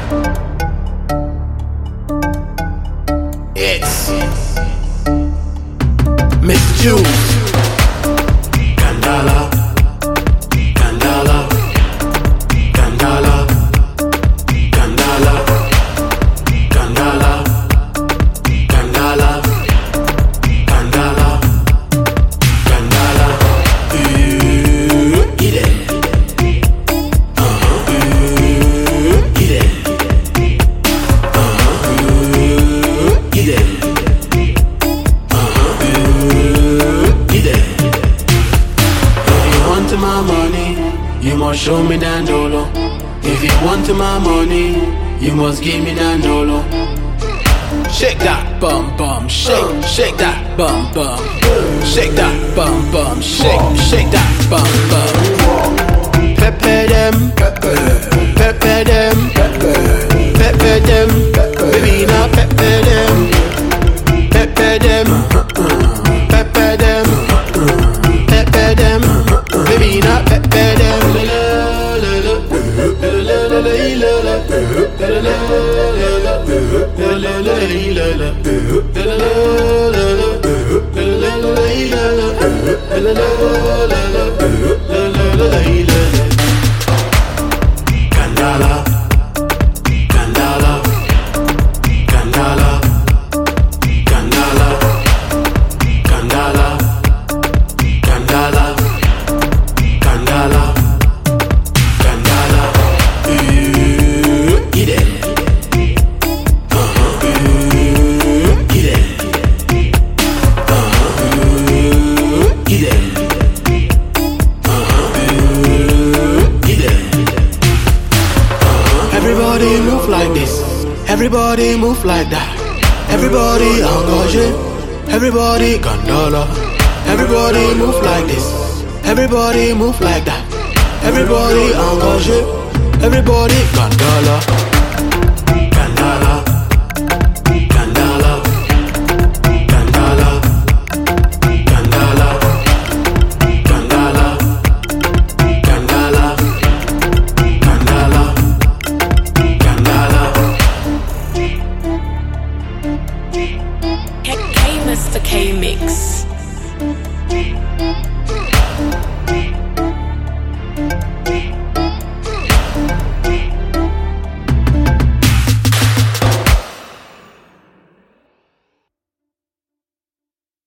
It's Miss Juice. Kandala, Kandala, Kandala, Kandala, Kandala, Kandala, Kandala, Kandala. Get it. Get it. Get it. My money, you must show me that dolo. If you want my money, you must give me that dolo. Shake that bum bum, shake that bum bum, shake that bum bum, shake that bum bum. Pepe them, pepe them, pepe them, baby now pepe them, pepe them, pepe them, pepe them. Baby, not pepe them. Kandala, Kandala, Kandala, Kandala, Kandala, Kandala. Kandala, Kandala, get it. Get it. Get it. Get it. Everybody move like this. Everybody move like that. Everybody engagé. Everybody Kandala. Everybody move like this. Everybody move like that. Everybody engagé. Everybody Kandala.